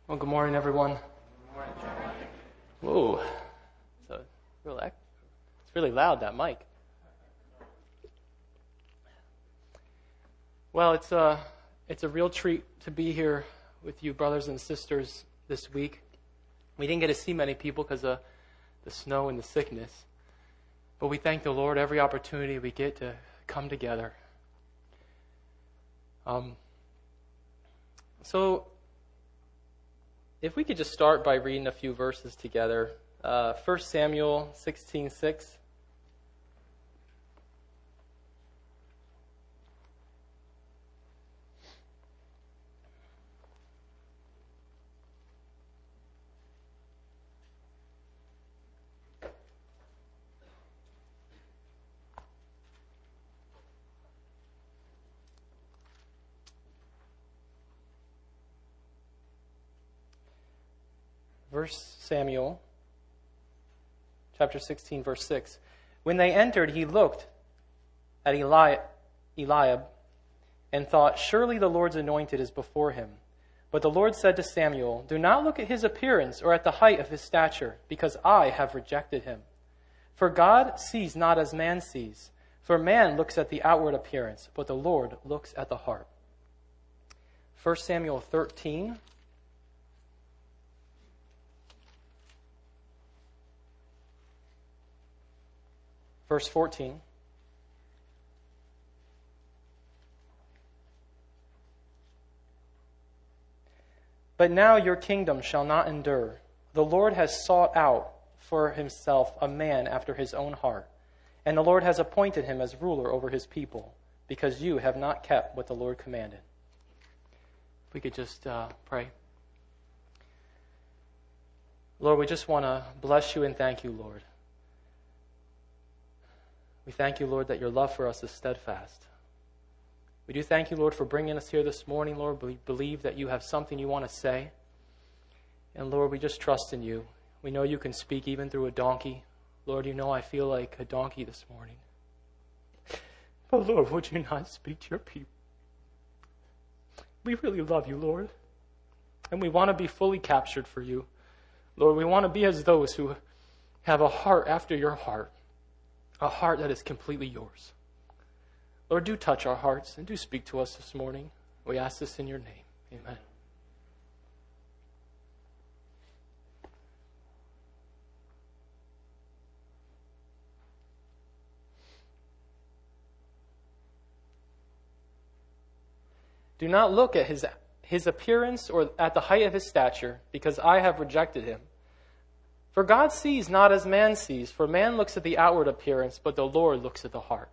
Well, good morning, everyone. Whoa, it's really loud, that mic. Well, it's a real treat to be here with you, brothers and sisters, this week. We didn't get to see many people because of the snow and the sickness, but we thank the Lord every opportunity we get to come together. So, if we could just start by reading a few verses together. 1 Samuel 16:6. Samuel, chapter 16, verse 6. When they entered, he looked at Eliab and thought, surely the Lord's anointed is before him. But the Lord said to Samuel, do not look at his appearance or at the height of his stature, because I have rejected him. For God sees not as man sees. For man looks at the outward appearance, but the Lord looks at the heart. 1 Samuel 13, verse 14. But now your kingdom shall not endure. The Lord has sought out for himself a man after his own heart, and the Lord has appointed him as ruler over his people, because you have not kept what the Lord commanded. If we could just pray. Lord, we just want to bless you and thank you, Lord. We thank you, Lord, that your love for us is steadfast. We do thank you, Lord, for bringing us here this morning, Lord. We believe that you have something you want to say. And, Lord, we just trust in you. We know you can speak even through a donkey. Lord, you know I feel like a donkey this morning. But, Lord, would you not speak to your people? We really love you, Lord. And we want to be fully captured for you. Lord, we want to be as those who have a heart after your heart. A heart that is completely yours. Lord, do touch our hearts and do speak to us this morning. We ask this in your name. Amen. Do not look at his appearance or at the height of his stature, because I have rejected him. For God sees not as man sees, for man looks at the outward appearance, but the Lord looks at the heart.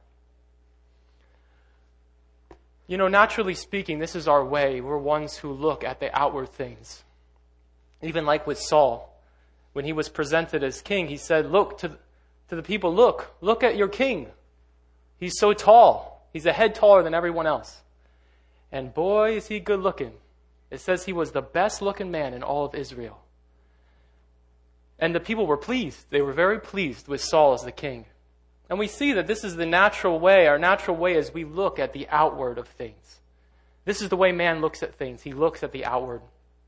You know, naturally speaking, this is our way. We're ones who look at the outward things. Even like with Saul, when he was presented as king, he said, look to the people, look at your king. He's so tall. He's a head taller than everyone else. And boy, is he good looking. It says he was the best looking man in all of Israel. And the people were pleased. They were very pleased with Saul as the king. And we see that this is the natural way. Our natural way is we look at the outward of things. This is the way man looks at things. He looks at the outward.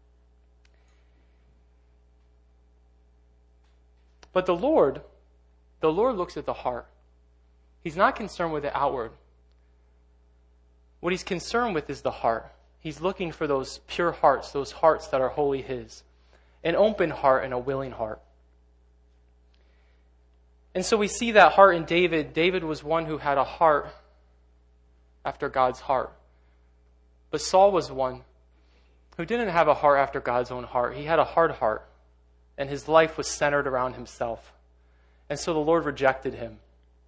But the Lord looks at the heart. He's not concerned with the outward. What he's concerned with is the heart. He's looking for those pure hearts, those hearts that are wholly his. An open heart and a willing heart. And so we see that heart in David. David was one who had a heart after God's heart. But Saul was one who didn't have a heart after God's own heart. He had a hard heart, and his life was centered around himself. And so the Lord rejected him.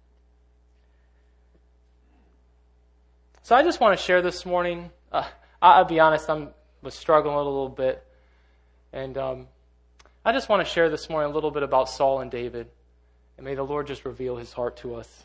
So I just want to share this morning. I'll be honest, I was struggling a little bit. And I just want to share this morning a little bit about Saul and David. And may the Lord just reveal his heart to us.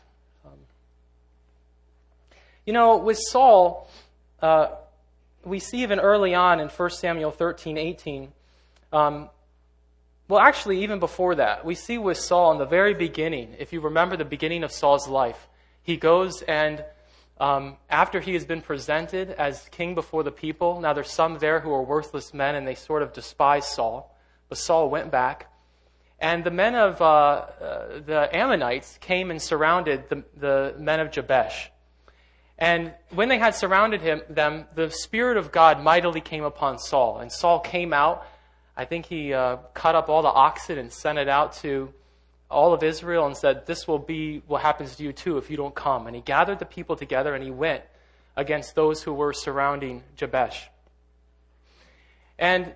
With Saul, we see even early on in 1 Samuel 13:18. Well, actually, even before that, we see with Saul in the very beginning, if you remember the beginning of Saul's life, he goes and after he has been presented as king before the people, now there's some there who are worthless men, and they sort of despise Saul. But Saul went back. And the men of the Ammonites came and surrounded the men of Jabesh. And when they had surrounded them, the Spirit of God mightily came upon Saul. And Saul came out. I think he cut up all the oxen and sent it out to all of Israel and said, "This will be what happens to you too if you don't come." And he gathered the people together and he went against those who were surrounding Jabesh. And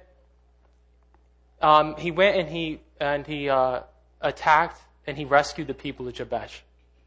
he went and he attacked and he rescued the people of Jabesh.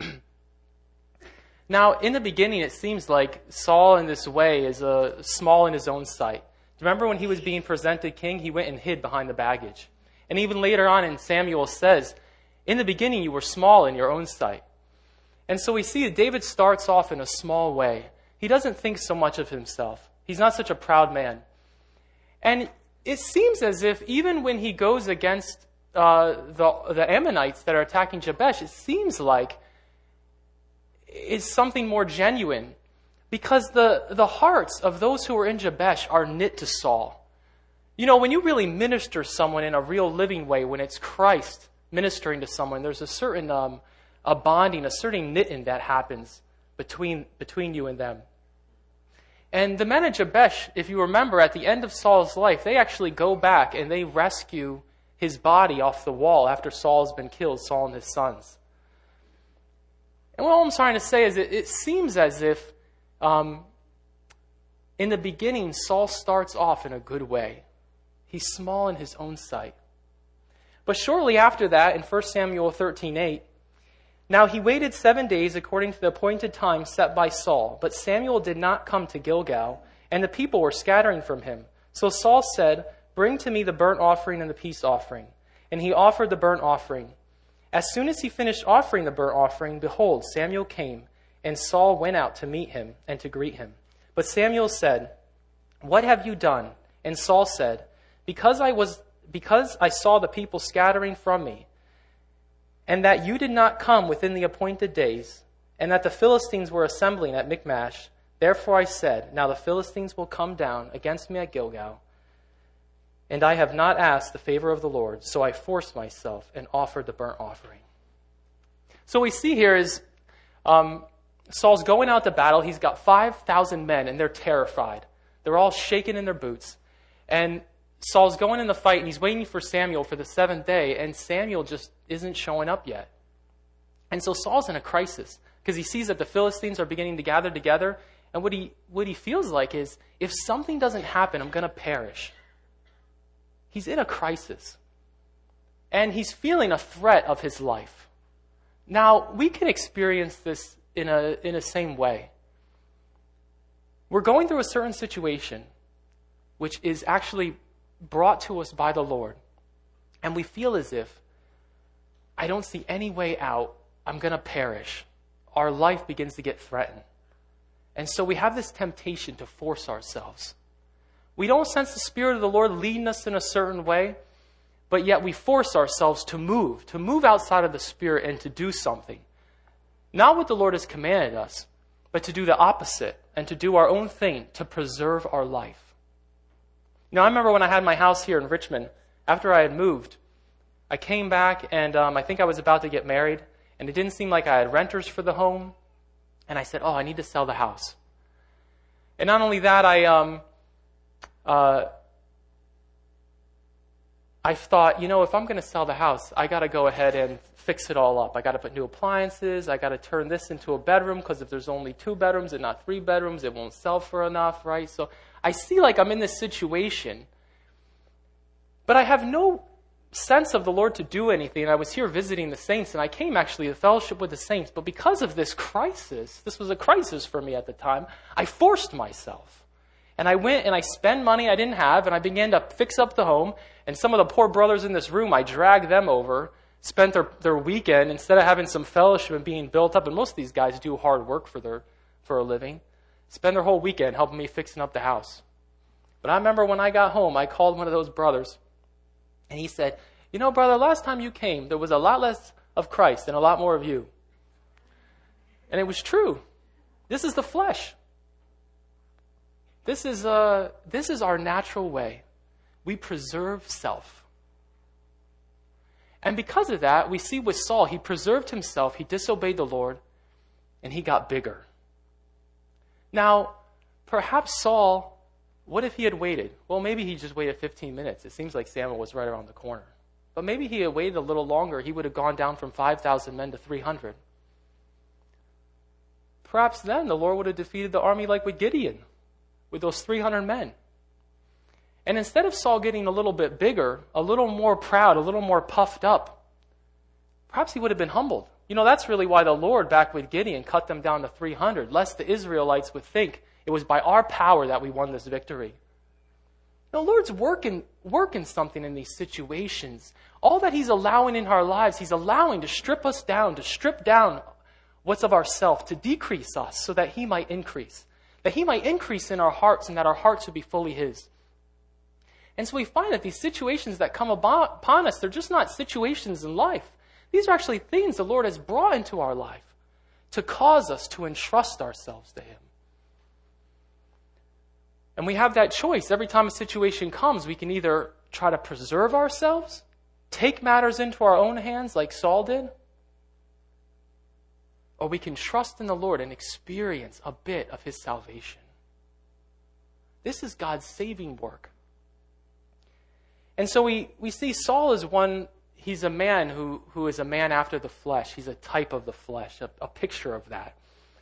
Now, in the beginning, it seems like Saul in this way is small in his own sight. Remember when he was being presented king, he went and hid behind the baggage. And even later on in Samuel says, in the beginning you were small in your own sight. And so we see that David starts off in a small way. He doesn't think so much of himself. He's not such a proud man. And it seems as if even when he goes against the Ammonites that are attacking Jabesh, it seems like it's something more genuine, because the hearts of those who are in Jabesh are knit to Saul. You know, when you really minister someone in a real living way, when it's Christ ministering to someone, there's a certain a bonding, a certain knitting that happens between you and them. And the men of Jabesh, if you remember, at the end of Saul's life, they actually go back and they rescue his body off the wall after Saul's been killed, Saul and his sons. And what I'm trying to say is it seems as if in the beginning, Saul starts off in a good way. He's small in his own sight. But shortly after that, in 1 Samuel 13:8, now he waited 7 days according to the appointed time set by Saul. But Samuel did not come to Gilgal, and the people were scattering from him. So Saul said, "Bring to me the burnt offering and the peace offering." And he offered the burnt offering. As soon as he finished offering the burnt offering, behold, Samuel came, and Saul went out to meet him and to greet him. But Samuel said, "What have you done?" And Saul said, Because I saw the people scattering from me, and that you did not come within the appointed days, and that the Philistines were assembling at Michmash, therefore I said, now the Philistines will come down against me at Gilgal, and I have not asked the favor of the Lord, so I forced myself and offered the burnt offering. So what we see here is Saul's going out to battle. He's got 5,000 men, and they're terrified. They're all shaking in their boots. And Saul's going in the fight, and he's waiting for Samuel for the 7th day, and Samuel just isn't showing up yet. And so Saul's in a crisis, because he sees that the Philistines are beginning to gather together, and what he feels like is, if something doesn't happen, I'm going to perish. He's in a crisis. And he's feeling a threat of his life. Now, we can experience this in a same way. We're going through a certain situation which is actually brought to us by the Lord. And we feel as if, I don't see any way out. I'm going to perish. Our life begins to get threatened. And so we have this temptation to force ourselves. We don't sense the Spirit of the Lord leading us in a certain way, but yet we force ourselves to move outside of the Spirit and to do something. Not what the Lord has commanded us, but to do the opposite and to do our own thing to preserve our life. Now, I remember when I had my house here in Richmond, after I had moved, I came back and I think I was about to get married, and it didn't seem like I had renters for the home. And I said, I need to sell the house. And not only that, I thought, if I'm going to sell the house, I got to go ahead and fix it all up. I got to put new appliances. I got to turn this into a bedroom, because if there's only 2 bedrooms and not 3 bedrooms, it won't sell for enough, right? So I see like I'm in this situation, but I have no sense of the Lord to do anything. I was here visiting the saints, and I came actually to fellowship with the saints. But because of this crisis, this was a crisis for me at the time, I forced myself. And I went and I spent money I didn't have, and I began to fix up the home. And some of the poor brothers in this room, I dragged them over, spent their weekend, instead of having some fellowship and being built up, and most of these guys do hard work for a living, spend their whole weekend helping me fixing up the house. But I remember when I got home, I called one of those brothers, and he said, brother, last time you came, there was a lot less of Christ and a lot more of you. And it was true. This is the flesh. This is our natural way. We preserve self. And because of that, we see with Saul, he preserved himself, he disobeyed the Lord, and he got bigger. Now, perhaps Saul, what if he had waited? Well, maybe he just waited 15 minutes. It seems like Samuel was right around the corner. But maybe he had waited a little longer. He would have gone down from 5,000 men to 300. Perhaps then the Lord would have defeated the army like with Gideon, with those 300 men. And instead of Saul getting a little bit bigger, a little more proud, a little more puffed up, perhaps he would have been humbled. You know, that's really why the Lord, back with Gideon, cut them down to 300, lest the Israelites would think it was by our power that we won this victory. The Lord's working something in these situations. All that He's allowing in our lives, He's allowing to strip us down, to strip down what's of ourself, to decrease us so that He might increase. That He might increase in our hearts and that our hearts would be fully His. And so we find that these situations that come upon us, they're just not situations in life. These are actually things the Lord has brought into our life to cause us to entrust ourselves to Him. And we have that choice. Every time a situation comes, we can either try to preserve ourselves, take matters into our own hands like Saul did, or we can trust in the Lord and experience a bit of His salvation. This is God's saving work. And so we see Saul as one, he's a man who is a man after the flesh. He's a type of the flesh, a picture of that.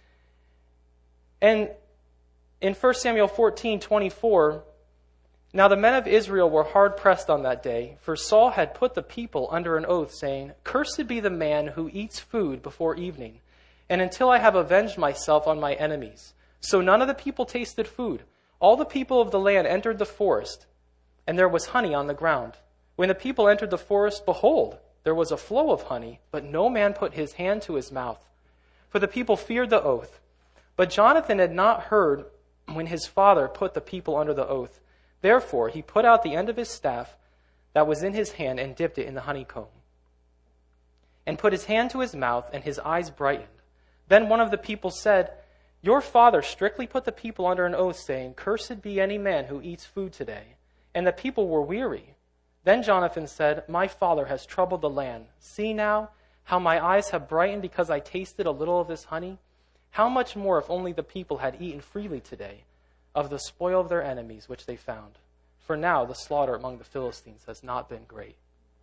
And in 1 Samuel 14:24, now the men of Israel were hard pressed on that day, for Saul had put the people under an oath, saying, "Cursed be the man who eats food before evening, and until I have avenged myself on my enemies." So none of the people tasted food. All the people of the land entered the forest, and there was honey on the ground. When the people entered the forest, behold, there was a flow of honey, but no man put his hand to his mouth, for the people feared the oath. But Jonathan had not heard when his father put the people under the oath. Therefore he put out the end of his staff that was in his hand and dipped it in the honeycomb, and put his hand to his mouth, and his eyes brightened. Then one of the people said, "Your father strictly put the people under an oath, saying, 'Cursed be any man who eats food today.' And the people were weary. Then Jonathan said, 'My father has troubled the land. See now how my eyes have brightened because I tasted a little of this honey. How much more if only the people had eaten freely today of the spoil of their enemies which they found. For now the slaughter among the Philistines has not been great.'"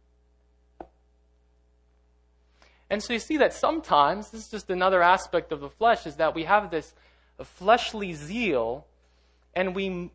And so you see that sometimes, this is just another aspect of the flesh, is that we have this fleshly zeal, and we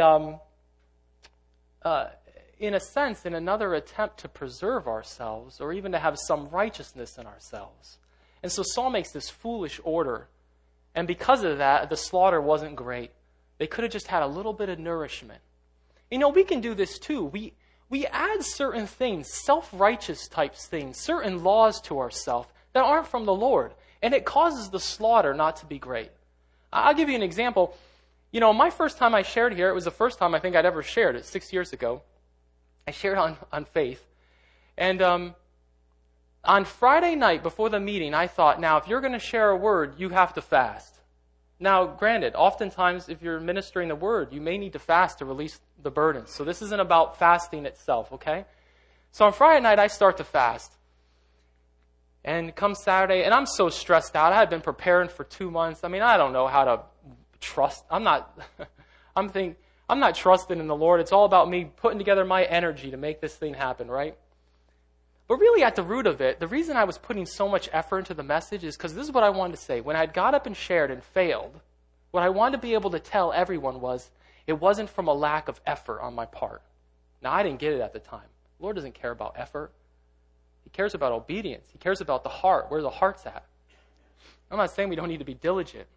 in a sense, in another attempt to preserve ourselves or even to have some righteousness in ourselves. And so Saul makes this foolish order. And because of that, the slaughter wasn't great. They could have just had a little bit of nourishment. You know, we can do this too. We add certain things, self-righteous types things, certain laws to ourselves that aren't from the Lord. And it causes the slaughter not to be great. I'll give you an example. You know, my first time I shared here, it was the first time I think I'd ever shared it, 6 years ago. I shared on faith. And on Friday night before the meeting, I thought, now, if you're going to share a word, you have to fast. Now, granted, oftentimes if you're ministering the word, you may need to fast to release the burdens. So this isn't about fasting itself, okay? So on Friday night, I start to fast. And come Saturday, and I'm so stressed out. I had been preparing for 2 months. I mean, I don't know how to trust. I'm not trusting in the Lord. It's all about me putting together my energy to make this thing happen, right? But really at the root of it, the reason I was putting so much effort into the message is because this is what I wanted to say. When I had got up and shared and failed, what I wanted to be able to tell everyone was it wasn't from a lack of effort on my part. Now, I didn't get it at the time. The Lord doesn't care about effort. He cares about obedience. He cares about the heart, where the heart's at. I'm not saying we don't need to be diligent.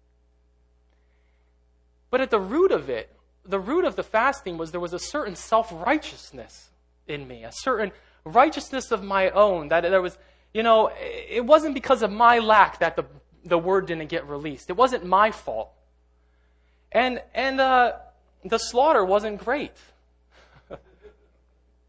But at the root of it, the root of the fasting was there was a certain self-righteousness in me, a certain righteousness of my own, that there was, you know, it wasn't because of my lack that the word didn't get released. It wasn't my fault. And the slaughter wasn't great.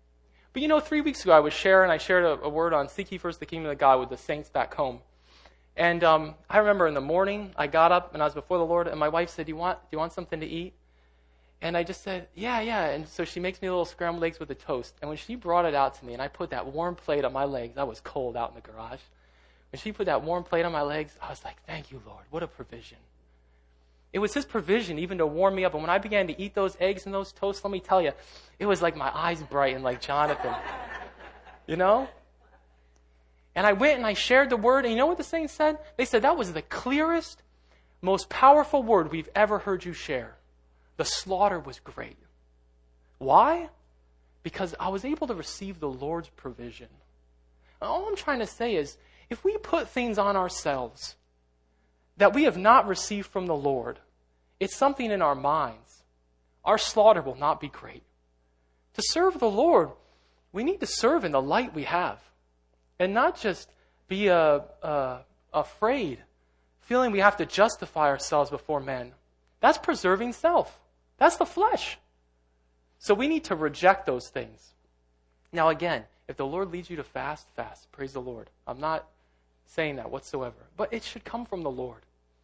But 3 weeks ago I shared a word on Seek Ye First the Kingdom of God with the saints back home. And I remember in the morning, I got up and I was before the Lord, and my wife said, do you want something to eat? And I just said, yeah. And so she makes me a little scrambled eggs with a toast. And when she brought it out to me and I put that warm plate on my legs, I was cold out in the garage. When she put that warm plate on my legs, I was like, thank you, Lord. What a provision. It was his provision even to warm me up. And when I began to eat those eggs and those toasts, let me tell you, it was like my eyes brightened like Jonathan. You know? And I went and I shared the word. And you know what the saints said? They said, that was the clearest, most powerful word we've ever heard you share. The slaughter was great. Why? Because I was able to receive the Lord's provision. All I'm trying to say is, if we put things on ourselves that we have not received from the Lord, it's something in our minds. Our slaughter will not be great. To serve the Lord, we need to serve in the light we have. And not just be afraid, feeling we have to justify ourselves before men. That's preserving self. That's the flesh. So we need to reject those things. Now again, if the Lord leads you to fast, fast. Praise the Lord. I'm not saying that whatsoever. But it should come from the Lord.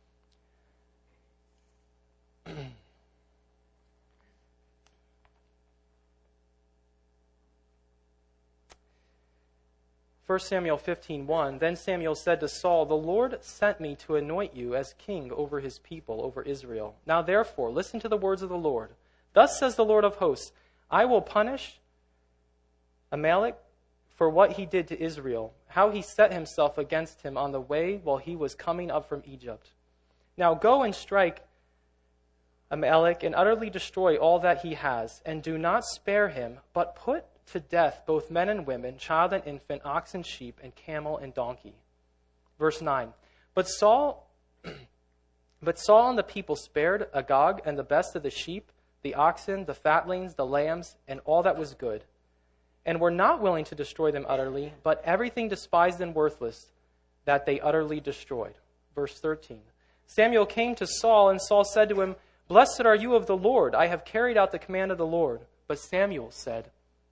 1 Samuel 15:1, Then Samuel said to Saul, The Lord sent me to anoint you as king over his people, over Israel. Now therefore, listen to the words of the Lord. Thus says the Lord of hosts, I will punish Amalek for what he did to Israel, how he set himself against him on the way while he was coming up from Egypt. Now go and strike Amalek and utterly destroy all that he has, and do not spare him, but put to death both men and women, child and infant, ox and sheep, and camel and donkey. Verse 9, But Saul and the people spared Agag and the best of the sheep, the oxen, the fatlings, the lambs, and all that was good, and were not willing to destroy them utterly, but everything despised and worthless that they utterly destroyed. Verse 13, Samuel came to Saul, and Saul said to him, Blessed are you of the Lord. I have carried out the command of the Lord. But Samuel said,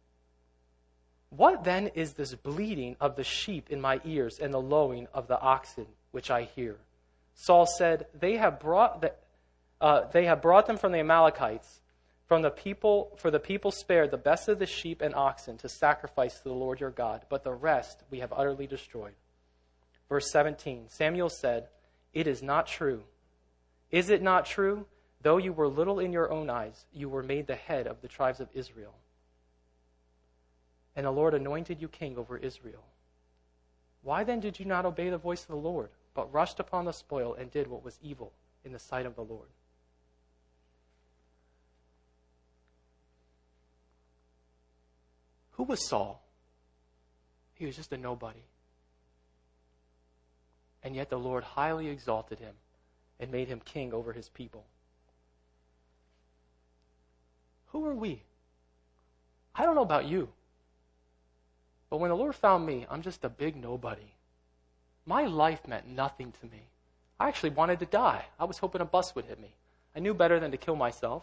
What then is this bleating of the sheep in my ears and the lowing of the oxen which I hear? Saul said, They have brought them from the Amalekites, for the people spared the best of the sheep and oxen to sacrifice to the Lord your God, but the rest we have utterly destroyed. Verse 17, Samuel said, It is not true. Is it not true? Though you were little in your own eyes, you were made the head of the tribes of Israel. And the Lord anointed you king over Israel. Why then did you not obey the voice of the Lord, but rushed upon the spoil and did what was evil in the sight of the Lord? Who was Saul? He was just a nobody. And yet the Lord highly exalted him and made him king over his people. Who are we? I don't know about you. But when the Lord found me, I'm just a big nobody. My life meant nothing to me. I actually wanted to die. I was hoping a bus would hit me. I knew better than to kill myself.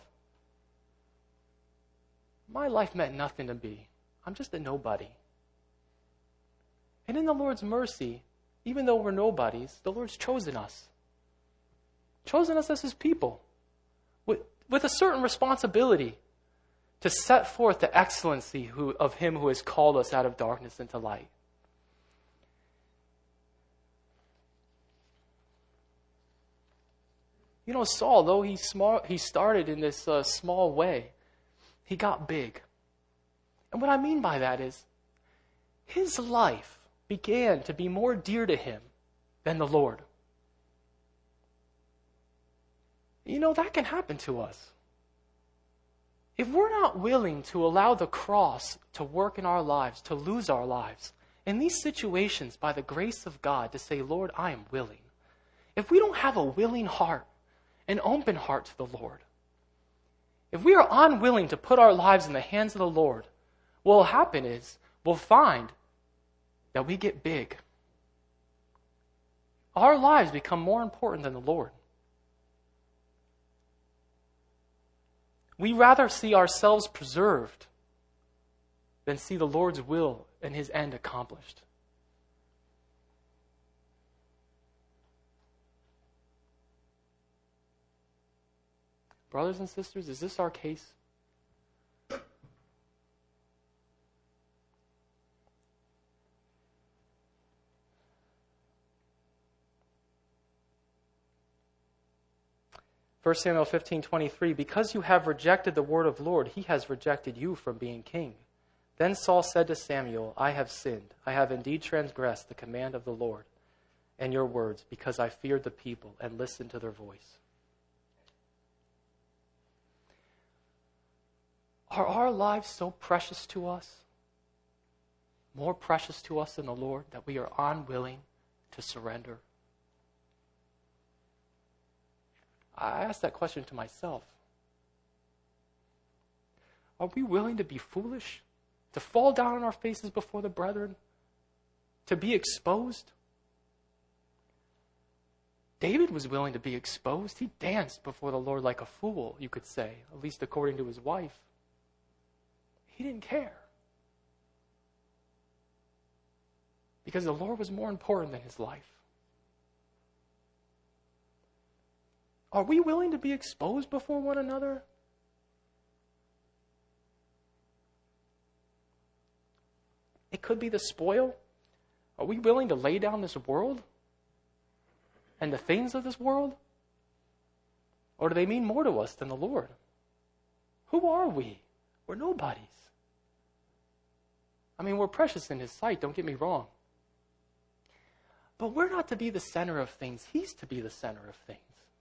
My life meant nothing to me. I'm just a nobody. And in the Lord's mercy, even though we're nobodies, the Lord's chosen us. Chosen us as his people. With a certain responsibility to set forth the excellency of him who has called us out of darkness into light. You know, Saul, though he started in this small way, he got big. And what I mean by that is, his life began to be more dear to him than the Lord. You know, that can happen to us. If we're not willing to allow the cross to work in our lives, to lose our lives, in these situations, by the grace of God, to say, Lord, I am willing. If we don't have a willing heart, an open heart to the Lord, if we are unwilling to put our lives in the hands of the Lord, what will happen is we'll find that we get big. Our lives become more important than the Lord. We rather see ourselves preserved than see the Lord's will and his end accomplished. Brothers and sisters, is this our case? First Samuel 15:23, because you have rejected the word of the Lord, he has rejected you from being king. Then Saul said to Samuel, I have sinned. I have indeed transgressed the command of the Lord and your words, because I feared the people and listened to their voice. Are our lives so precious to us, more precious to us than the Lord, that we are unwilling to surrender? I ask that question to myself. Are we willing to be foolish? To fall down on our faces before the brethren? To be exposed? David was willing to be exposed. He danced before the Lord like a fool, you could say, at least according to his wife. He didn't care. Because the Lord was more important than his life. Are we willing to be exposed before one another? It could be the spoil. Are we willing to lay down this world and the things of this world? Or do they mean more to us than the Lord? Who are we? We're nobodies. I mean, we're precious in his sight, don't get me wrong. But we're not to be the center of things. He's to be the center of things.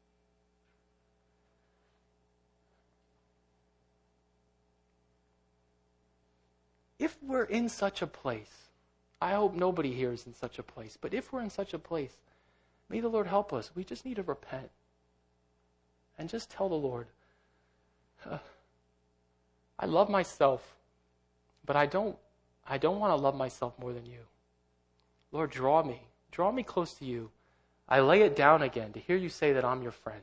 If we're in such a place, I hope nobody here is in such a place, but if we're in such a place, may the Lord help us. We just need to repent and just tell the Lord, I love myself, but I don't want to love myself more than you. Lord, draw me close to you. I lay it down again to hear you say that I'm your friend.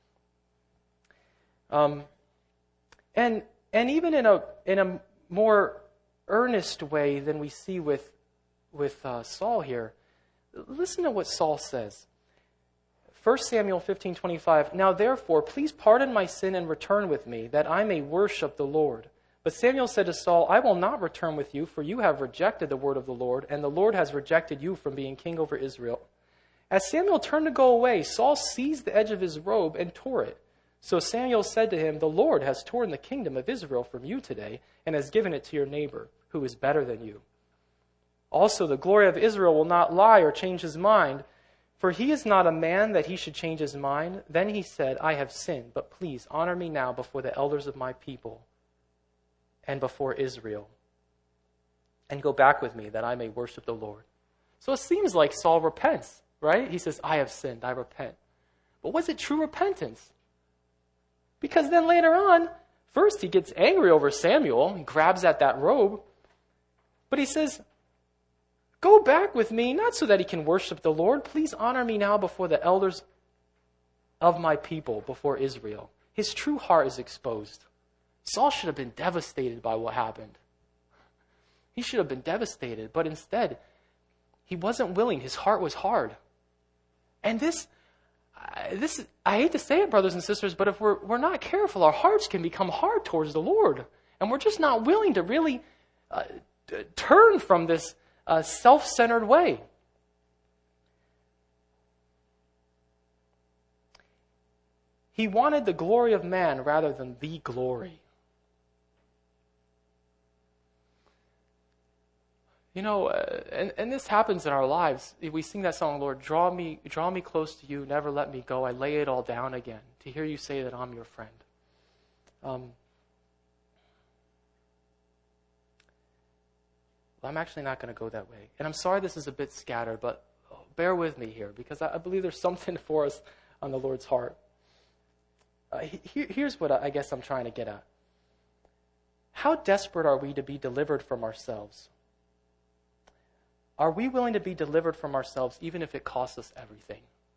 And even in a more earnest way than we see with Saul here, listen to what Saul says. 1 Samuel 15:25. Now therefore, please pardon my sin and return with me, that I may worship the Lord. But Samuel said to Saul, I will not return with you, for you have rejected the word of the Lord, and the Lord has rejected you from being king over Israel. As Samuel turned to go away, Saul seized the edge of his robe and tore it. So Samuel said to him, the Lord has torn the kingdom of Israel from you today, and has given it to your neighbor, who is better than you. Also, the glory of Israel will not lie or change his mind, for he is not a man that he should change his mind. Then he said, I have sinned, but please honor me now before the elders of my people and before Israel, and go back with me that I may worship the Lord. So it seems like Saul repents, right? He says, I have sinned, I repent. But was it true repentance? Because then later on, first he gets angry over Samuel, he grabs at that robe, but he says, go back with me, not so that he can worship the Lord. Please honor me now before the elders of my people, before Israel. His true heart is exposed. Saul should have been devastated by what happened. He should have been devastated, but instead, he wasn't willing. His heart was hard. And this, I hate to say it, brothers and sisters, but if we're not careful, our hearts can become hard towards the Lord. And we're just not willing to really turn from this self-centered way. He wanted the glory of man rather than the glory. You know, and this happens in our lives. We sing that song, Lord, draw me close to you, never let me go. I lay it all down again to hear you say that I'm your friend. I'm actually not going to go that way. And I'm sorry this is a bit scattered, but bear with me here, because I believe there's something for us on the Lord's heart. Here's what I guess I'm trying to get at. How desperate are we to be delivered from ourselves? Are we willing to be delivered from ourselves even if it costs us everything?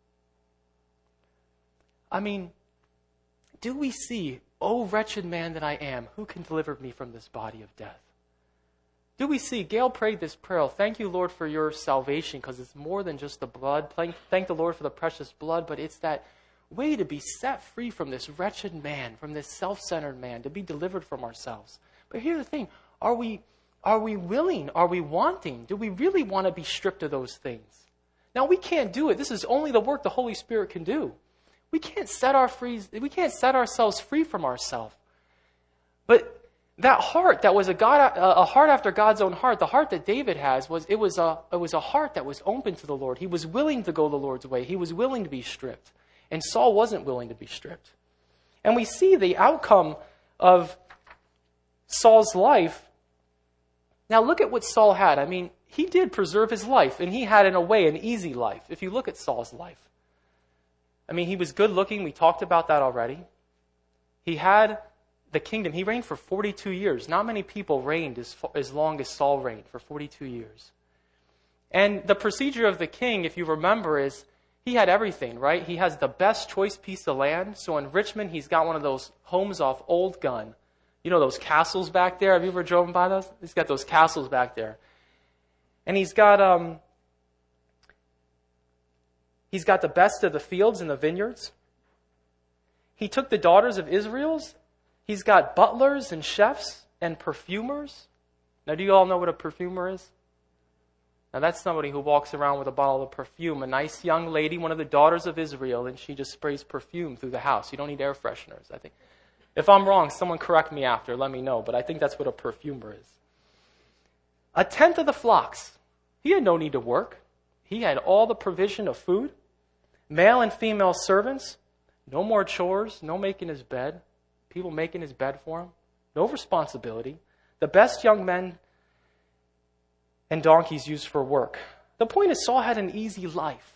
I mean, do we see, oh wretched man that I am, who can deliver me from this body of death? Do we see, Gail prayed this prayer, thank you, Lord, for your salvation, because it's more than just the blood. Thank the Lord for the precious blood, but it's that way to be set free from this wretched man, from this self-centered man, to be delivered from ourselves. But here's the thing. Are we willing? Are we wanting? Do we really want to be stripped of those things? Now, we can't do it. This is only the work the Holy Spirit can do. We can't set ourselves free from ourselves. But that heart that was a heart after God's own heart, the heart that David has, was a heart that was open to the Lord. He was willing to go the Lord's way. He was willing to be stripped. And Saul wasn't willing to be stripped. And we see the outcome of Saul's life. Now look at what Saul had. I mean, he did preserve his life, and he had, in a way, an easy life, if you look at Saul's life. I mean, he was good looking. We talked about that already. He had the kingdom. He reigned for 42 years. Not many people reigned as long as Saul reigned, for 42 years. And the procedure of the king, if you remember, is he had everything, right? He has the best choice piece of land. So in Richmond, he's got one of those homes off Old Gun. You know those castles back there? Have you ever driven by those? He's got those castles back there. And he's got the best of the fields and the vineyards. He took the daughters of Israel's. He's got butlers and chefs and perfumers. Now, do you all know what a perfumer is? Now, that's somebody who walks around with a bottle of perfume, a nice young lady, one of the daughters of Israel, and she just sprays perfume through the house. You don't need air fresheners, I think. If I'm wrong, someone correct me after, let me know, but I think that's what a perfumer is. A tenth of the flocks. He had no need to work. He had all the provision of food. Male and female servants. No more chores, no making his bed. People making his bed for him. No responsibility. The best young men and donkeys used for work. The point is, Saul had an easy life.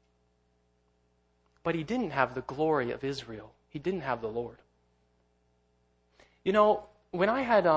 But he didn't have the glory of Israel. He didn't have the Lord. You know, when I had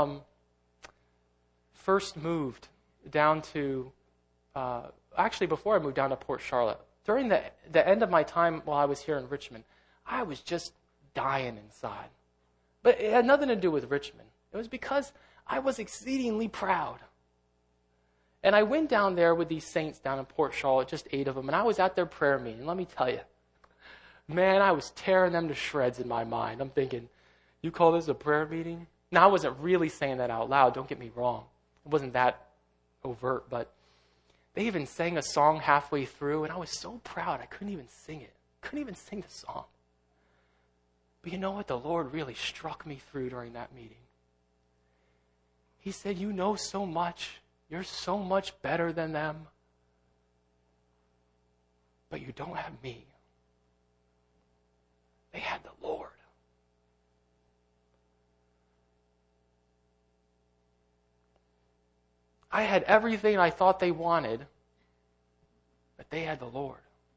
first moved down to, actually before I moved down to Port Charlotte, during the end of my time while I was here in Richmond, I was just dying inside. But it had nothing to do with Richmond. It was because I was exceedingly proud. And I went down there with these saints down in Port Charlotte, just 8 of them, and I was at their prayer meeting. Let me tell you, man, I was tearing them to shreds in my mind. I'm thinking, you call this a prayer meeting? Now, I wasn't really saying that out loud, don't get me wrong. It wasn't that overt, but they even sang a song halfway through, and I was so proud I couldn't even sing it. Couldn't even sing the song. But you know what? The Lord really struck me through during that meeting. He said, you know so much. You're so much better than them. But you don't have me. They had the Lord. I had everything I thought they wanted, but they had the Lord.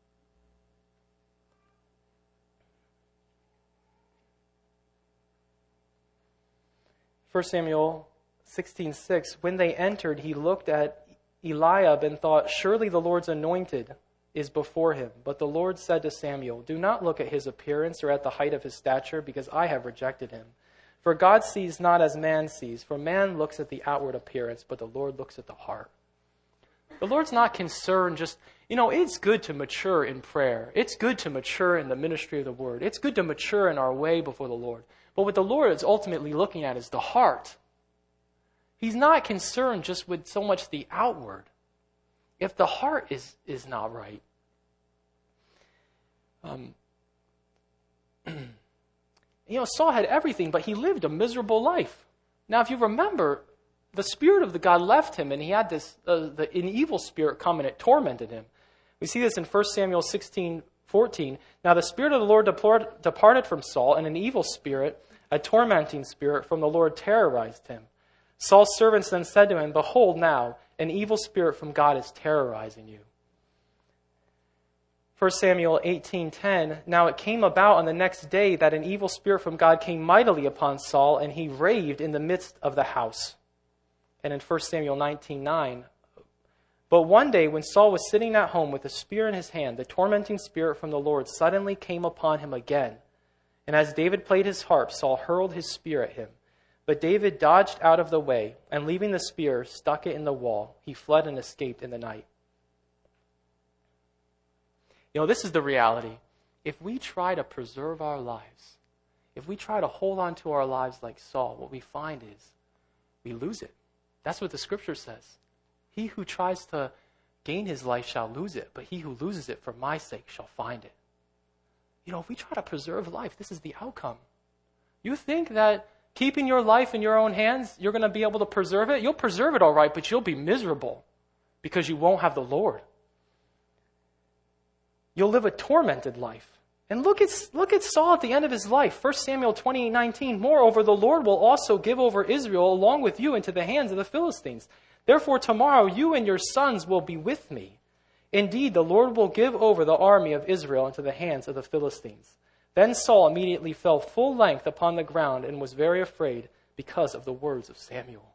1 Samuel 16:6, when they entered, he looked at Eliab and thought, surely the Lord's anointed is before him. But the Lord said to Samuel, do not look at his appearance or at the height of his stature, because I have rejected him. For God sees not as man sees, for man looks at the outward appearance, but the Lord looks at the heart. The Lord's not concerned just, it's good to mature in prayer. It's good to mature in the ministry of the word. It's good to mature in our way before the Lord. But what the Lord is ultimately looking at is the heart. He's not concerned just with so much the outward. If the heart is not right. Saul had everything, but he lived a miserable life. Now, if you remember, the Spirit of the God left him, and he had an evil spirit come and it tormented him. We see this in 1 Samuel 16:14. Now the Spirit of the Lord departed from Saul, and an evil spirit, a tormenting spirit from the Lord, terrorized him. Saul's servants then said to him, behold now, an evil spirit from God is terrorizing you. 1 Samuel 18:10, now it came about on the next day that an evil spirit from God came mightily upon Saul, and he raved in the midst of the house. And in 1 Samuel 19:9, but one day when Saul was sitting at home with a spear in his hand, the tormenting spirit from the Lord suddenly came upon him again. And as David played his harp, Saul hurled his spear at him. But David dodged out of the way, and leaving the spear, stuck it in the wall. He fled and escaped in the night. This is the reality. if we try to preserve our lives, if we try to hold on to our lives like Saul, what we find is we lose it. That's what the scripture says. He who tries to gain his life shall lose it, but he who loses it for my sake shall find it. If we try to preserve life, this is the outcome. You think that keeping your life in your own hands, you're going to be able to preserve it? You'll preserve it all right, but you'll be miserable because you won't have the Lord. You'll live a tormented life. And look at Saul at the end of his life. 1 Samuel 28:19. Moreover, the Lord will also give over Israel along with you into the hands of the Philistines. Therefore, tomorrow you and your sons will be with me. Indeed, the Lord will give over the army of Israel into the hands of the Philistines. Then Saul immediately fell full length upon the ground and was very afraid because of the words of Samuel.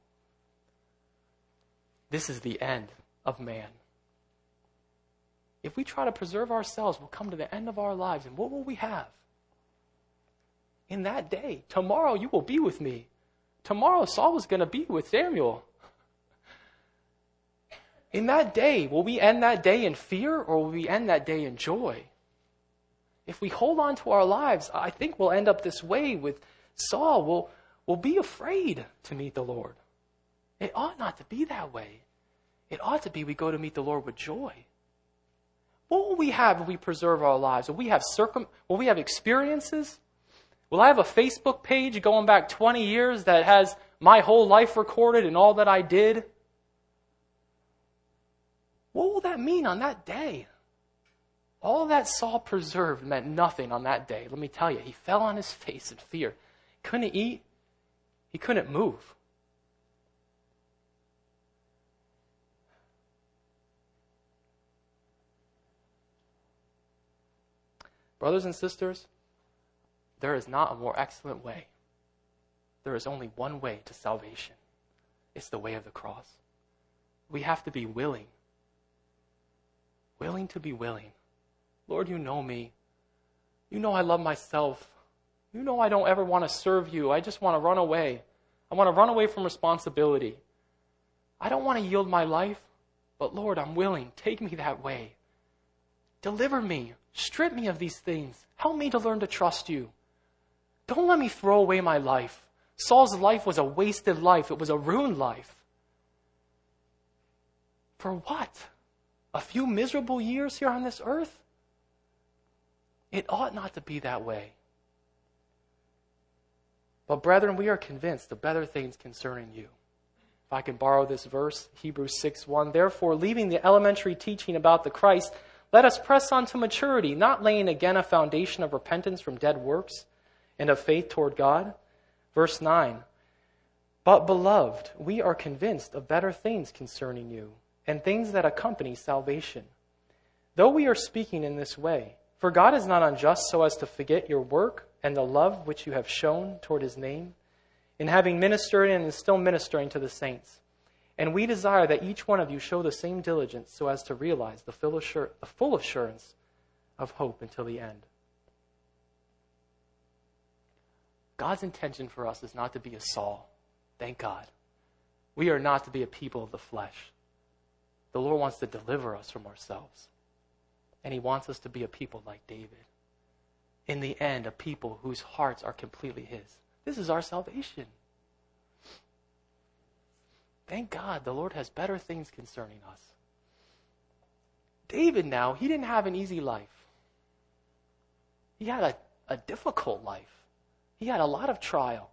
This is the end of man. If we try to preserve ourselves, we'll come to the end of our lives, and what will we have? In that day, tomorrow you will be with me. Tomorrow Saul was going to be with Samuel. In that day, will we end that day in fear, or will we end that day in joy? If we hold on to our lives, I think we'll end up this way with Saul. We'll be afraid to meet the Lord. It ought not to be that way. It ought to be we go to meet the Lord with joy. What will we have if we preserve our lives? Will we have experiences? Will I have a Facebook page going back 20 years that has my whole life recorded and all that I did? What will that mean on that day? All that Saul preserved meant nothing on that day. Let me tell you, he fell on his face in fear. He couldn't eat. He couldn't move. Brothers and sisters, there is not a more excellent way. There is only one way to salvation. It's the way of the cross. We have to be willing. Willing to be willing. Lord, you know me. You know I love myself. You know I don't ever want to serve you. I just want to run away. I want to run away from responsibility. I don't want to yield my life, but Lord, I'm willing. Take me that way. Deliver me. Strip me of these things. Help me to learn to trust you. Don't let me throw away my life. Saul's life was a wasted life. It was a ruined life. For what? A few miserable years here on this earth? It ought not to be that way. But brethren, we are convinced of better things concerning you. If I can borrow this verse, Hebrews 6:1, therefore, leaving the elementary teaching about the Christ, let us press on to maturity, not laying again a foundation of repentance from dead works and of faith toward God. Verse 9, but beloved, we are convinced of better things concerning you, and things that accompany salvation. Though we are speaking in this way, for God is not unjust so as to forget your work and the love which you have shown toward his name, in having ministered and still ministering to the saints. And we desire that each one of you show the same diligence so as to realize the full assurance of hope until the end. God's intention for us is not to be a Saul. Thank God. We are not to be a people of the flesh. The Lord wants to deliver us from ourselves. And he wants us to be a people like David. In the end, a people whose hearts are completely his. This is our salvation. Thank God the Lord has better things concerning us. David now, he didn't have an easy life. He had a difficult life. He had a lot of trial.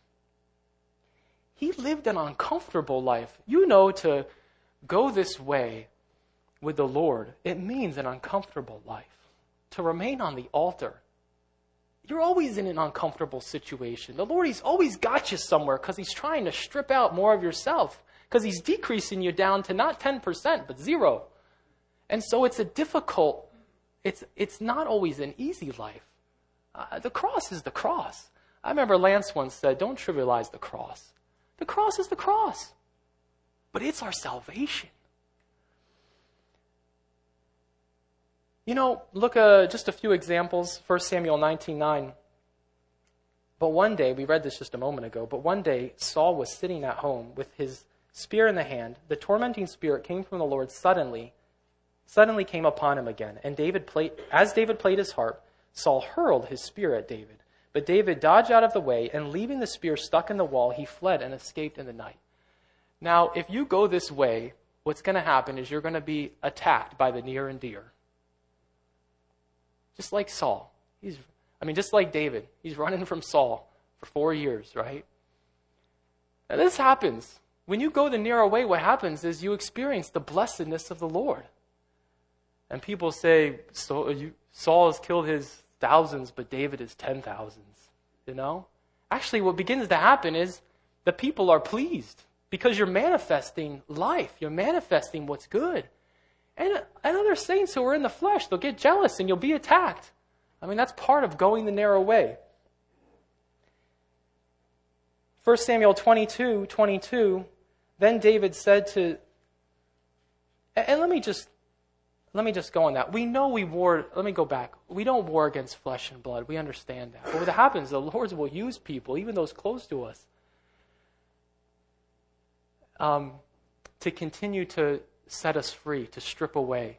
He lived an uncomfortable life. You know, to go this way with the Lord, it means an uncomfortable life. To remain on the altar, you're always in an uncomfortable situation. The Lord, he's always got you somewhere because he's trying to strip out more of yourself, because he's decreasing you down to not 10%, but 0. And so it's a difficult, it's not always an easy life. The cross is the cross. I remember Lance once said, don't trivialize the cross. The cross is the cross. But it's our salvation. You know, look just a few examples. 1 Samuel 19:9. But one day, we read this just a moment ago, but one day Saul was sitting at home with his spear in the hand. The tormenting spirit came from the Lord suddenly came upon him again. And as David played his harp, Saul hurled his spear at David. But David dodged out of the way, and leaving the spear stuck in the wall, he fled and escaped in the night. Now, if you go this way, what's going to happen is you're going to be attacked by the near and dear. Just like Saul. Just like David. He's running from Saul for 4 years, right? And this happens. When you go the narrow way, what happens is you experience the blessedness of the Lord. And people say, Saul has killed his thousands, but David is 10,000s, Actually, what begins to happen is the people are pleased because you're manifesting life. You're manifesting what's good. And other saints who are in the flesh, they'll get jealous and you'll be attacked. That's part of going the narrow way. 1 Samuel 22:22, then David said to, and let me just go on that. We know let me go back. We don't war against flesh and blood. We understand that. But what happens, the Lord will use people, even those close to us, to continue to set us free, to strip away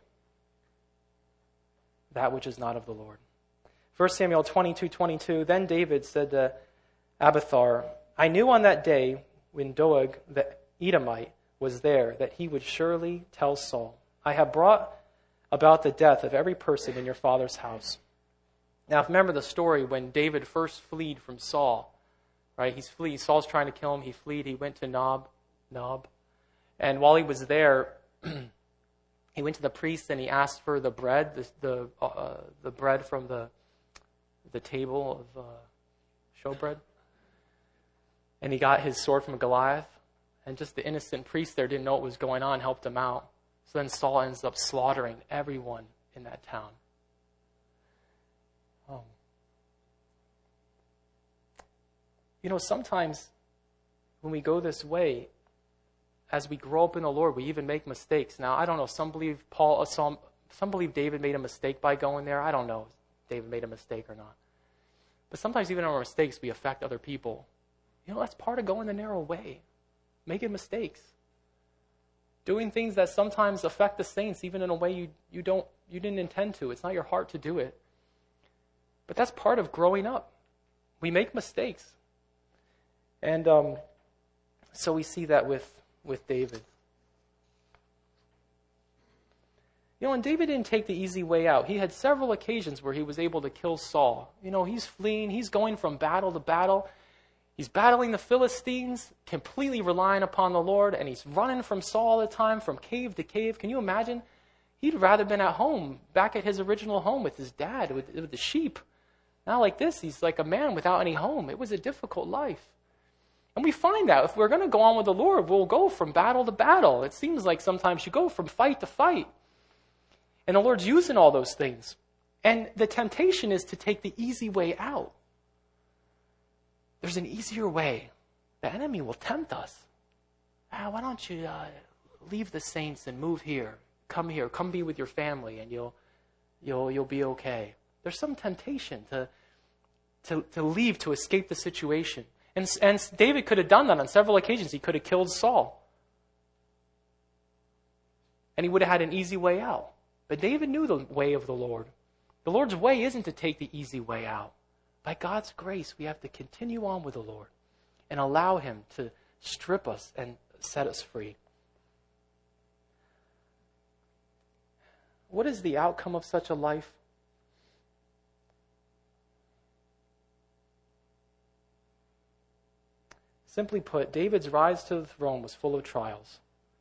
that which is not of the Lord. 1 Samuel 22:22, then David said to Abiathar, I knew on that day when Doeg the Edomite was there that he would surely tell Saul, I have brought about the death of every person in your father's house. Now, remember the story when David first fled from Saul, right? He's fleeing. Saul's trying to kill him. He fled. He went to Nob. And while he was there, he went to the priest and he asked for the bread, the bread from the table of showbread. And he got his sword from Goliath. And just the innocent priest there didn't know what was going on, helped him out. So then Saul ends up slaughtering everyone in that town. Sometimes when we go this way, as we grow up in the Lord, we even make mistakes. Now, I don't know. Some believe some believe David made a mistake by going there. I don't know if David made a mistake or not. But sometimes even in our mistakes, we affect other people. That's part of going the narrow way. Making mistakes. Doing things that sometimes affect the saints, even in a way you didn't intend to. It's not your heart to do it. But that's part of growing up. We make mistakes. And so we see that with David. And David didn't take the easy way out. He had several occasions where he was able to kill Saul. He's fleeing. He's going from battle to battle. He's battling the Philistines, completely relying upon the Lord, and he's running from Saul all the time, from cave to cave. Can you imagine? He'd rather been at home, back at his original home with his dad, with the sheep. Now like this, he's like a man without any home. It was a difficult life. And we find out if we're going to go on with the Lord, we'll go from battle to battle. It seems like sometimes you go from fight to fight. And the Lord's using all those things. And the temptation is to take the easy way out. There's an easier way. The enemy will tempt us. Why don't you leave the saints and move here? Come here. Come be with your family, and you'll be okay. There's some temptation to leave, to escape the situation. And David could have done that on several occasions. He could have killed Saul. And he would have had an easy way out. But David knew the way of the Lord. The Lord's way isn't to take the easy way out. By God's grace, we have to continue on with the Lord and allow Him to strip us and set us free. What is the outcome of such a life? Simply put, David's rise to the throne was full of trials.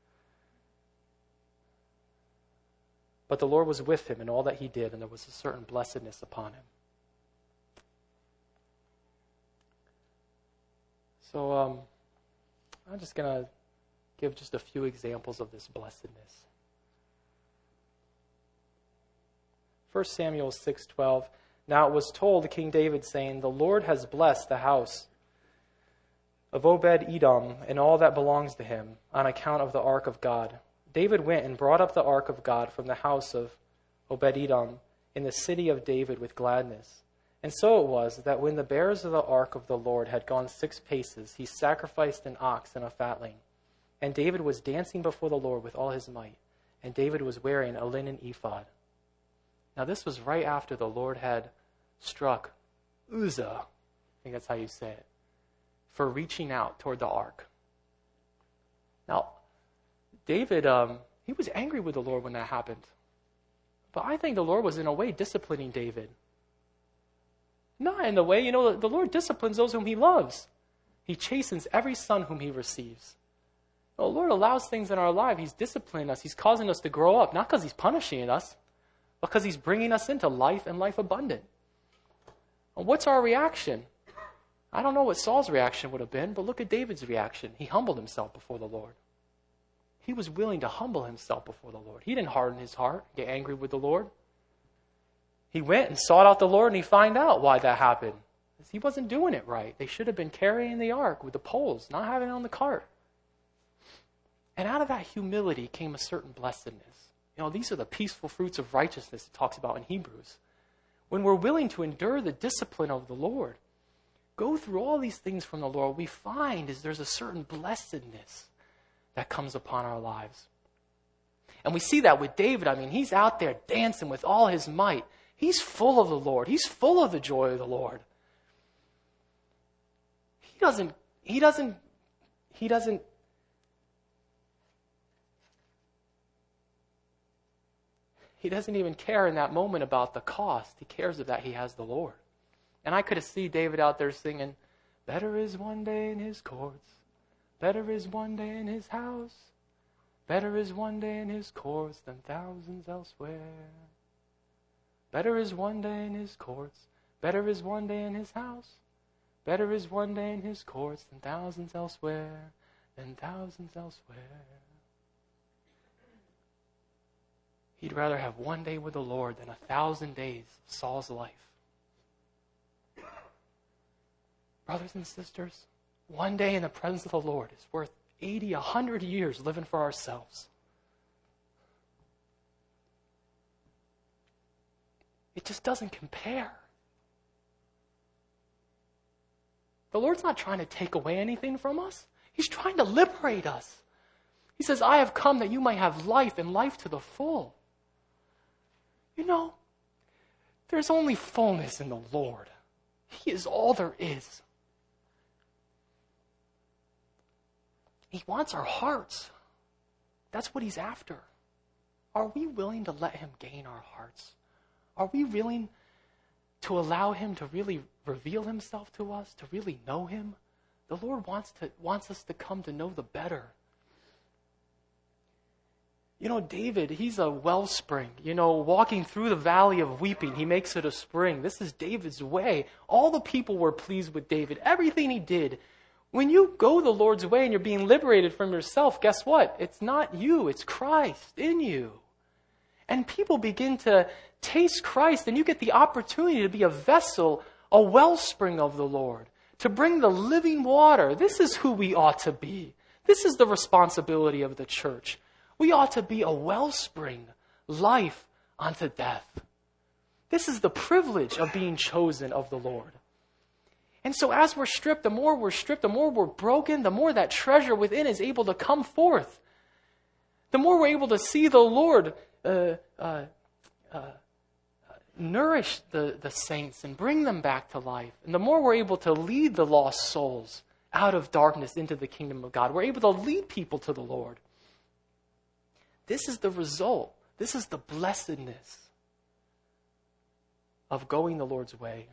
But the Lord was with him in all that he did, and there was a certain blessedness upon him. So I'm just going to give just a few examples of this blessedness. 1 Samuel 6:12. Now it was told to King David, saying, the Lord has blessed the house of Obed-Edom and all that belongs to him on account of the ark of God. David went and brought up the ark of God from the house of Obed-Edom in the city of David with gladness. And so it was that when the bearers of the ark of the Lord had gone 6 paces, he sacrificed an ox and a fatling. And David was dancing before the Lord with all his might. And David was wearing a linen ephod. Now this was right after the Lord had struck Uzzah, I think that's how you say it, for reaching out toward the ark. Now, David, he was angry with the Lord when that happened. But I think the Lord was in a way disciplining David. Not in the way, the Lord disciplines those whom he loves. He chastens every son whom he receives. The Lord allows things in our life. He's disciplining us. He's causing us to grow up, not because he's punishing us, but because he's bringing us into life and life abundant. And what's our reaction? I don't know what Saul's reaction would have been, but look at David's reaction. He humbled himself before the Lord. He was willing to humble himself before the Lord. He didn't harden his heart, get angry with the Lord. He went and sought out the Lord, and he found out why that happened. He wasn't doing it right. They should have been carrying the ark with the poles, not having it on the cart. And out of that humility came a certain blessedness. These are the peaceful fruits of righteousness it talks about in Hebrews. When we're willing to endure the discipline of the Lord, go through all these things from the Lord, what we find is there's a certain blessedness that comes upon our lives. And we see that with David. He's out there dancing with all his might. He's full of the Lord. He's full of the joy of the Lord. He doesn't even care in that moment about the cost. He cares that he has the Lord. And I could have seen David out there singing, better is one day in his courts, better is one day in his house, better is one day in his courts than thousands elsewhere. Better is one day in his courts, better is one day in his house, better is one day in his courts than thousands elsewhere, than thousands elsewhere. He'd rather have one day with the Lord than 1,000 days of Saul's life. Brothers and sisters, one day in the presence of the Lord is worth 80, 100 years living for ourselves. It just doesn't compare. The Lord's not trying to take away anything from us. He's trying to liberate us. He says, I have come that you might have life and life to the full. There's only fullness in the Lord. He is all there is. He wants our hearts. That's what he's after. Are we willing to let him gain our hearts? Are we willing to allow him to really reveal himself to us, to really know him? The Lord wants us to come to know the better. David, he's a wellspring. Walking through the valley of weeping, he makes it a spring. This is David's way. All the people were pleased with David. Everything he did. When you go the Lord's way and you're being liberated from yourself, guess what? It's not you, it's Christ in you. And people begin to taste Christ, and you get the opportunity to be a vessel, a wellspring of the Lord, to bring the living water. This is who we ought to be. This is the responsibility of the church. We ought to be a wellspring, life unto death. This is the privilege of being chosen of the Lord. And so as we're stripped, the more we're broken, the more that treasure within is able to come forth. The more we're able to see the Lord nourish the saints and bring them back to life. And the more we're able to lead the lost souls out of darkness into the kingdom of God. We're able to lead people to the Lord. This is the result. This is the blessedness of going the Lord's way.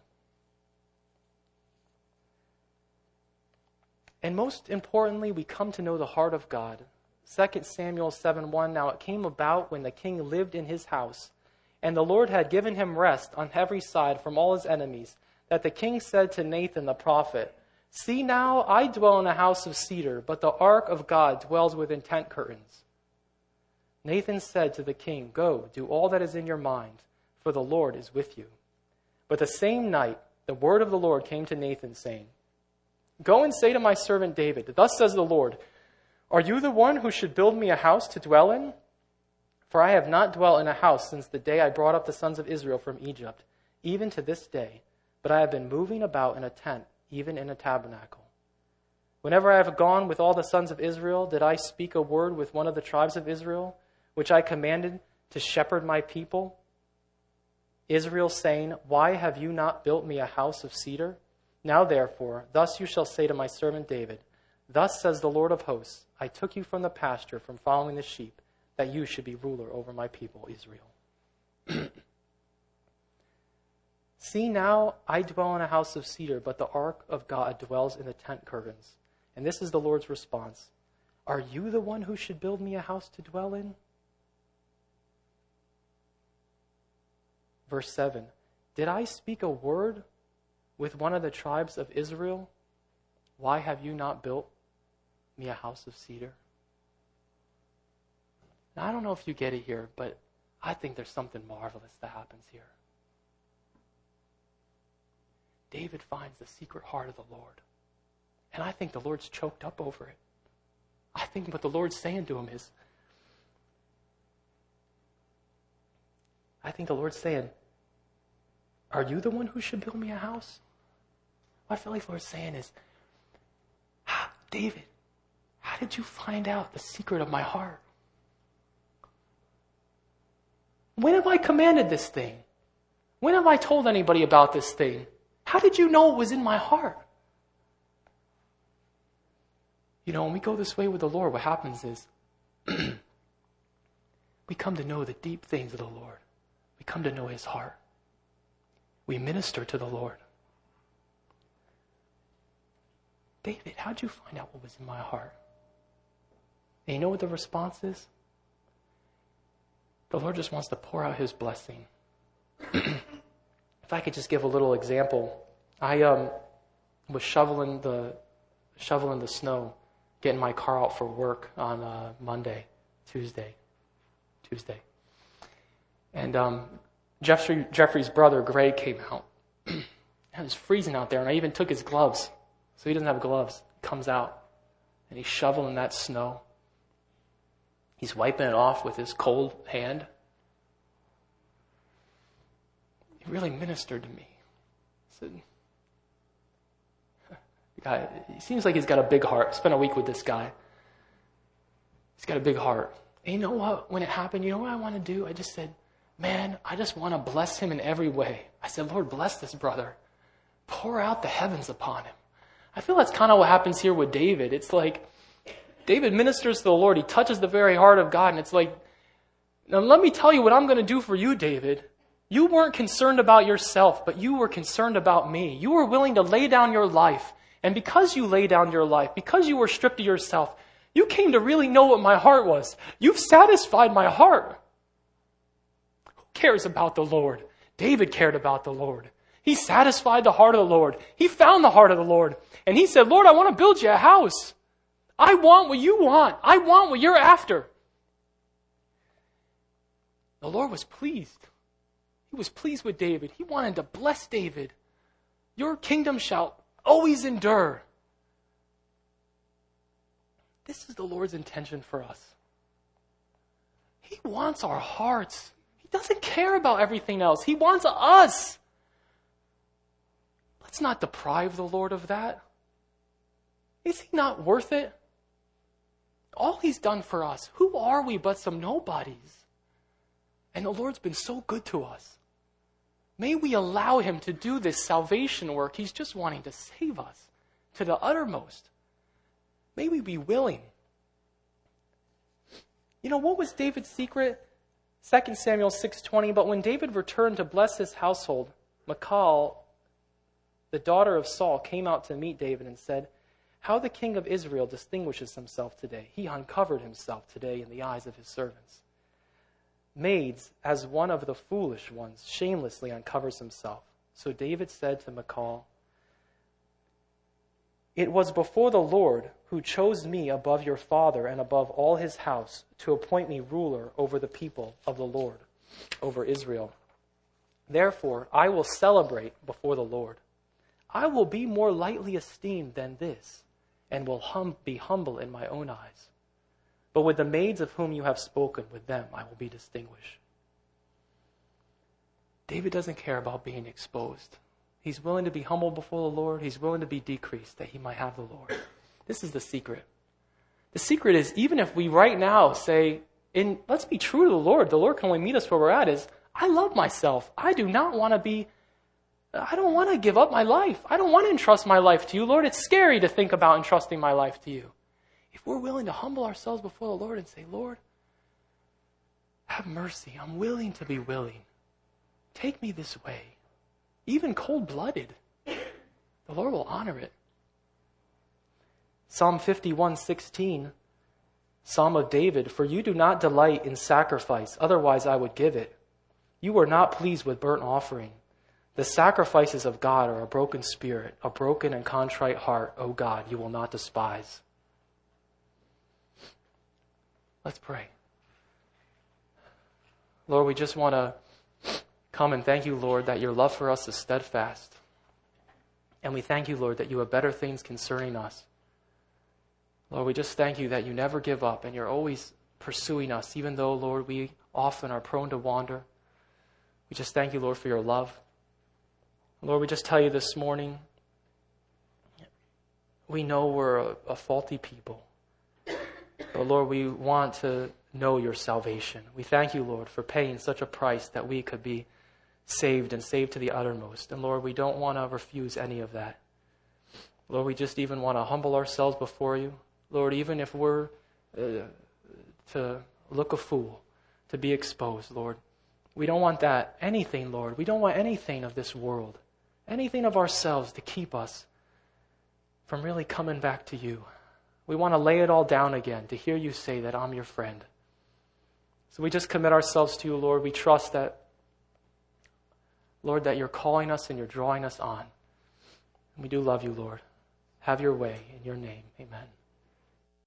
And most importantly, we come to know the heart of God. 2 Samuel 7:1, now it came about when the king lived in his house, and the Lord had given him rest on every side from all his enemies, that the king said to Nathan the prophet, see now, I dwell in a house of cedar, but the ark of God dwells within tent curtains. Nathan said to the king, go, do all that is in your mind, for the Lord is with you. But the same night, the word of the Lord came to Nathan, saying, go and say to my servant David, thus says the Lord, are you the one who should build me a house to dwell in? For I have not dwelt in a house since the day I brought up the sons of Israel from Egypt, even to this day, but I have been moving about in a tent, even in a tabernacle. Whenever I have gone with all the sons of Israel, did I speak a word with one of the tribes of Israel, which I commanded to shepherd my people? Israel saying, why have you not built me a house of cedar? Now therefore, thus you shall say to my servant David, thus says the Lord of hosts, I took you from the pasture, from following the sheep, that you should be ruler over my people Israel. See now, I dwell in a house of cedar, but the ark of God dwells in the tent curtains. And this is the Lord's response. Are you the one who should build me a house to dwell in? Verse 7, did I speak a word with one of the tribes of Israel? Why have you not built me a house of cedar? Now, I don't know if you get it here, but I think there's something marvelous that happens here. David finds the secret heart of the Lord. And I think the Lord's choked up over it. I think what the Lord's saying to him is, I think the Lord's saying, are you the one who should build me a house? What I feel like the Lord's saying is, David, how did you find out the secret of my heart? When have I commanded this thing? When have I told anybody about this thing? How did you know it was in my heart? You know, when we go this way with the Lord, what happens is we come to know the deep things of the Lord. We come to know his heart. We minister to the Lord. David, how'd you find out what was in my heart? And you know what the response is? The Lord just wants to pour out his blessing. If I could just give a little example. I was shoveling the snow, getting my car out for work on Tuesday. And Jeffrey's brother, Greg, came out. It was freezing out there, and I even took his gloves. So he doesn't have gloves. He comes out, and he's shoveling that snow. He's wiping it off with his cold hand. He really ministered to me. He said, guy, he seems like he's got a big heart. Spent a week with this guy. He's got a big heart. And you know what? When it happened, you know what I want to do? I just said, man, I just want to bless him in every way. I said, Lord, bless this brother. Pour out the heavens upon him. I feel that's kind of what happens here with David. It's like David ministers to the Lord. He touches the very heart of God. And it's like, now let me tell you what I'm going to do for you, David. You weren't concerned about yourself, but you were concerned about me. You were willing to lay down your life. And because you lay down your life, because you were stripped of yourself, you came to really know what my heart was. You've satisfied my heart. Who cares about the Lord? David cared about the Lord. He satisfied the heart of the Lord. He found the heart of the Lord. And he said, Lord, I want to build you a house. I want what you want. I want what you're after. The Lord was pleased. He was pleased with David. He wanted to bless David. Your kingdom shall always endure. This is the Lord's intention for us. He wants our hearts. He doesn't care about everything else. He wants us. Let's not deprive the Lord of that. Is he not worth it? All he's done for us, who are we but some nobodies? And the Lord's been so good to us. May we allow him to do this salvation work. He's just wanting to save us to the uttermost. May we be willing. You know, what was David's secret? 2 Samuel 6:20, but when David returned to bless his household, Michal, the daughter of Saul, came out to meet David and said, how the king of Israel distinguishes himself today. He uncovered himself today in the eyes of his servants. Maids, as one of the foolish ones, shamelessly uncovers himself. So David said to Michal, it was before the Lord who chose me above your father and above all his house to appoint me ruler over the people of the Lord, over Israel. Therefore, I will celebrate before the Lord. I will be more lightly esteemed than this, and will be humble in my own eyes. But with the maids of whom you have spoken, with them I will be distinguished. David doesn't care about being exposed. He's willing to be humble before the Lord. He's willing to be decreased that he might have the Lord. This is the secret. The secret is, even if we right now say, let's be true to the Lord can only meet us where we're at, is, I love myself. I don't want to give up my life. I don't want to entrust my life to you, Lord. It's scary to think about entrusting my life to you. If we're willing to humble ourselves before the Lord and say, Lord, have mercy. I'm willing to be willing. Take me this way. Even cold-blooded. The Lord will honor it. Psalm 51:16, Psalm of David, for you do not delight in sacrifice, otherwise I would give it. You are not pleased with burnt offering. The sacrifices of God are a broken spirit, a broken and contrite heart, O God, you will not despise. Let's pray. Lord, we just want to come and thank you, Lord, that your love for us is steadfast. And we thank you, Lord, that you have better things concerning us. Lord, we just thank you that you never give up and you're always pursuing us, even though, Lord, we often are prone to wander. We just thank you, Lord, for your love. Lord, we just tell you this morning, we know we're a faulty people. But Lord, we want to know your salvation. We thank you, Lord, for paying such a price that we could be saved and saved to the uttermost. And Lord, we don't want to refuse any of that. Lord, we just even want to humble ourselves before you. Lord, even if we're to look a fool, to be exposed, Lord, we don't want that. Anything, Lord. We don't want anything of this world, anything of ourselves to keep us from really coming back to you. We want to lay it all down again, to hear you say that I'm your friend. So we just commit ourselves to you, Lord. We trust that, Lord, that you're calling us and you're drawing us on. And we do love you, Lord. Have your way in your name. Amen.